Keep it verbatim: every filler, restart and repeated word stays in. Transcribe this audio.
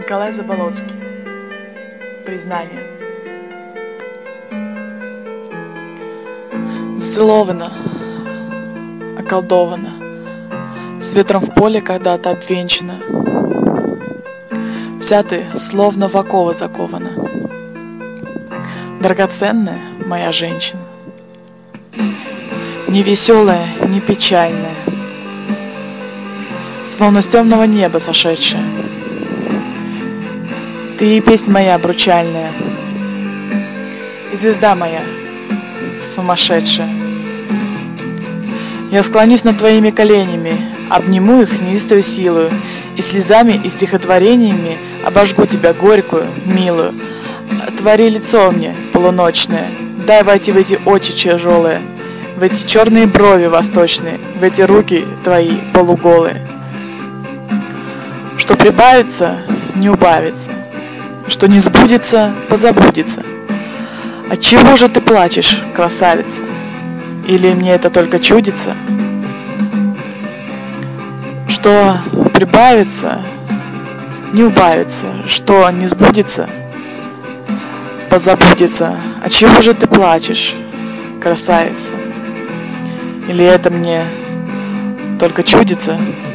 Николай Заболоцкий. Признание. Зацелована, околдована, с ветром в поле когда-то обвенчана. Вся ты словно в оковы закована, драгоценная моя женщина, не веселая, не печальная, словно с темного неба сошедшая. Ты и песнь моя обручальная, и звезда моя сумасшедшая. Я склонюсь над твоими коленями, обниму их с неистовой силою, и слезами и стихотворениями обожгу тебя горькую, милую. Отвори лицо мне полуночное, дай войти в эти очи тяжелые, в эти черные брови восточные, в эти руки твои полуголые. Что прибавится, не убавится, что не сбудется, позабудется. Отчего же ты плачешь, красавица? Или мне это только чудится? Что прибавится, не убавится, что не сбудется, позабудется. Отчего же ты плачешь, красавица? Или это мне только чудится?